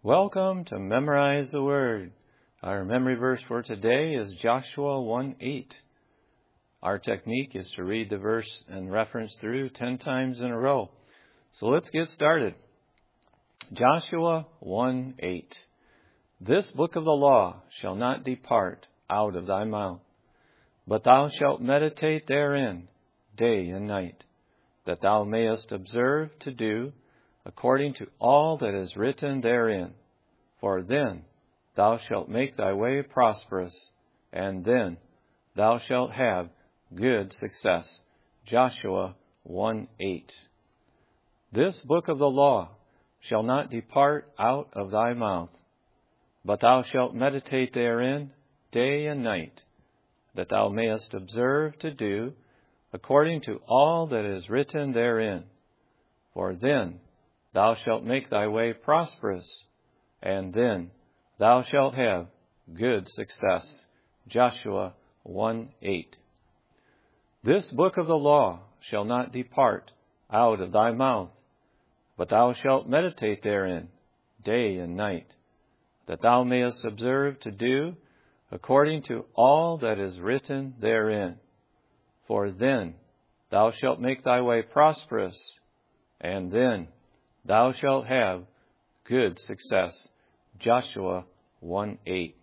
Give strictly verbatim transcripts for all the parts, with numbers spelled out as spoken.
Welcome to Memorize the Word. Our memory verse for today is Joshua one eight. Our technique is to read the verse and reference through ten times in a row. So let's get started. Joshua one eight. This book of the law shall not depart out of thy mouth, but thou shalt meditate therein day and night, that thou mayest observe to do according to all that is written therein. For then thou shalt make thy way prosperous, and then thou shalt have good success. Joshua one eight. This book of the law shall not depart out of thy mouth, but thou shalt meditate therein day and night, that thou mayest observe to do according to all that is written therein. For then thou shalt make thy way prosperous, and then thou shalt have good success. Joshua one eight. This book of the law shall not depart out of thy mouth, but thou shalt meditate therein day and night, that thou mayest observe to do according to all that is written therein. For then thou shalt make thy way prosperous, and then thou shalt have good success. Joshua one eight.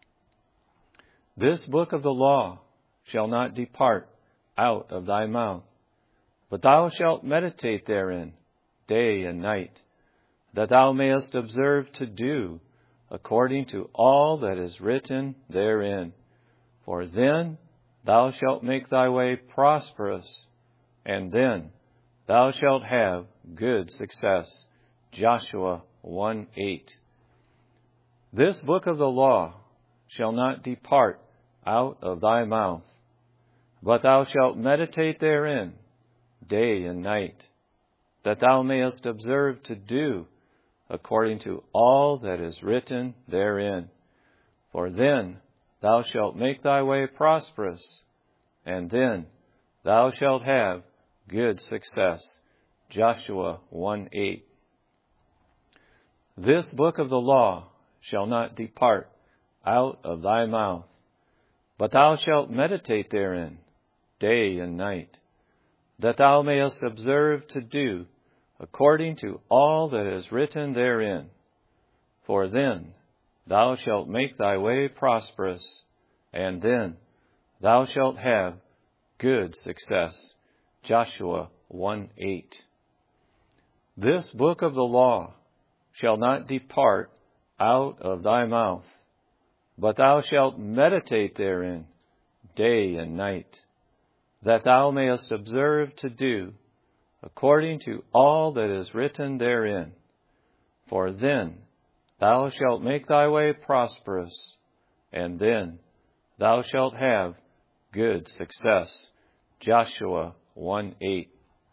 This book of the law shall not depart out of thy mouth, but thou shalt meditate therein day and night, that thou mayest observe to do according to all that is written therein. For then thou shalt make thy way prosperous, and then thou shalt have good success. Joshua one eight. This book of the law shall not depart out of thy mouth, but thou shalt meditate therein day and night, that thou mayest observe to do according to all that is written therein. For then thou shalt make thy way prosperous, and then thou shalt have good success. Joshua one eight. This book of the law shall not depart out of thy mouth, but thou shalt meditate therein day and night, that thou mayest observe to do according to all that is written therein. For then thou shalt make thy way prosperous, and then thou shalt have good success. Joshua one eight. This book of the law shall not depart out of thy mouth, but thou shalt meditate therein day and night, that thou mayest observe to do according to all that is written therein. For then thou shalt make thy way prosperous, and then thou shalt have good success. Joshua one eight.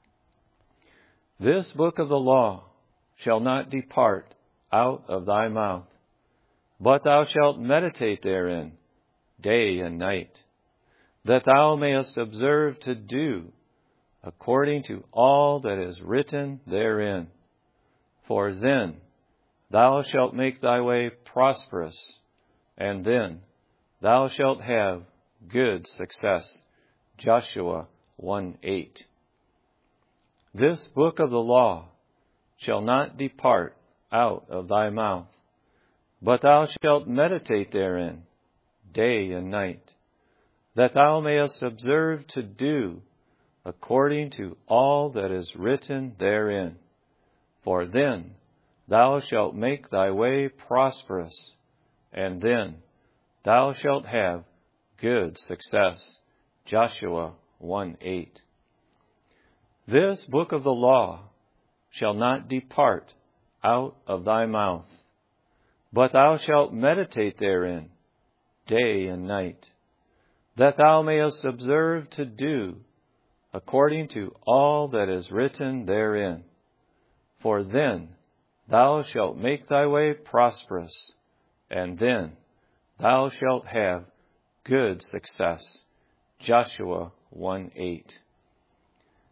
This book of the law shall not depart out of thy mouth, but thou shalt meditate therein day and night, that thou mayest observe to do according to all that is written therein. For then thou shalt make thy way prosperous, and then thou shalt have good success. Joshua one eight. This book of the law shall not depart out of thy mouth, but thou shalt meditate therein day and night, that thou mayest observe to do according to all that is written therein. For then thou shalt make thy way prosperous, and then thou shalt have good success. Joshua one eight. This book of the law shall not depart out of thy mouth, but thou shalt meditate therein day and night, that thou mayest observe to do according to all that is written therein. For then thou shalt make thy way prosperous, and then thou shalt have good success. Joshua one eight.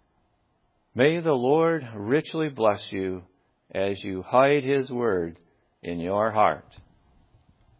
May the Lord richly bless you as you hide His word in your heart.